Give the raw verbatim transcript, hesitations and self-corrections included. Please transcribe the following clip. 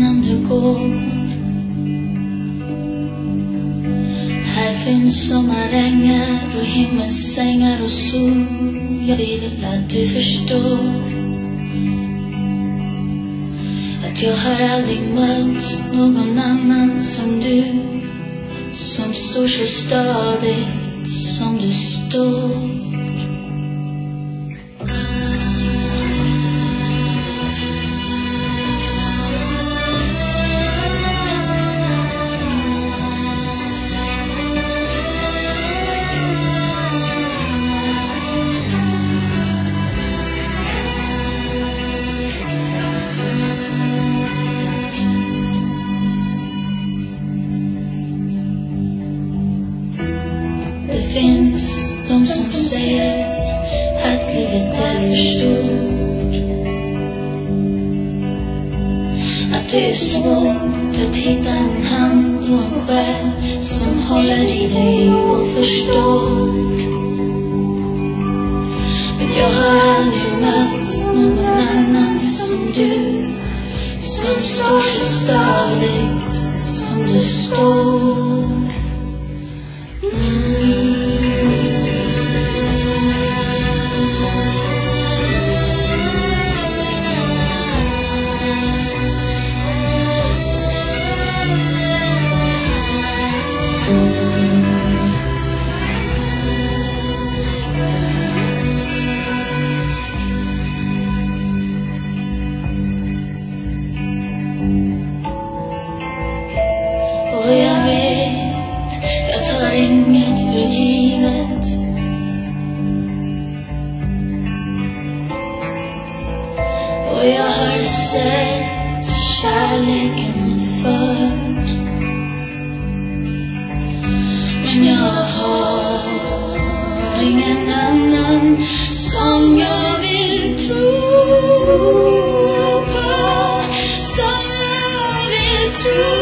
innan du går. Här finns sommarängar och himmelsängar och sol. Jag vill att du förstår att jag har aldrig mött någon annan som du, som står så stadigt som du står. Det finns de som säger att livet är för stort, att det är svårt att hitta en hand och en själ som håller i dig och förstår. Men jag har aldrig mött någon annan som du, som står så stadigt som du står. Och jag vet, jag tar inget för givet. Och jag har sett kärleken förr, men jag har ingen annan som jag vill tro på, som jag vill tro.